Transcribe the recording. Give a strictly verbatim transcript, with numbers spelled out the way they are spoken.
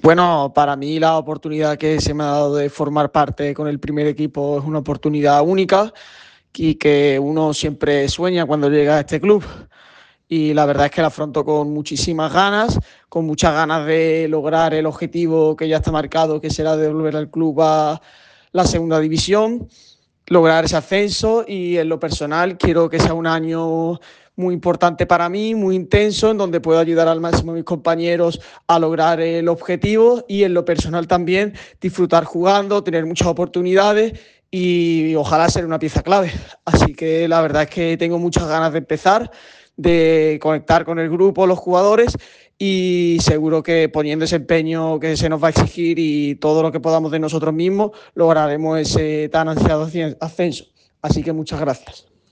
Bueno, para mí la oportunidad que se me ha dado de formar parte con el primer equipo es una oportunidad única y que uno siempre sueña cuando llega a este club. Y la verdad es que la afronto con muchísimas ganas, con muchas ganas de lograr el objetivo que ya está marcado, que será devolver al club a la segunda división, lograr ese ascenso y en lo personal quiero que sea un año muy importante para mí, muy intenso, en donde puedo ayudar al máximo a mis compañeros a lograr el objetivo y en lo personal también disfrutar jugando, tener muchas oportunidades y ojalá ser una pieza clave. Así que la verdad es que tengo muchas ganas de empezar, de conectar con el grupo, los jugadores y seguro que poniendo ese empeño que se nos va a exigir y todo lo que podamos de nosotros mismos, lograremos ese tan ansiado ascenso. Así que muchas gracias.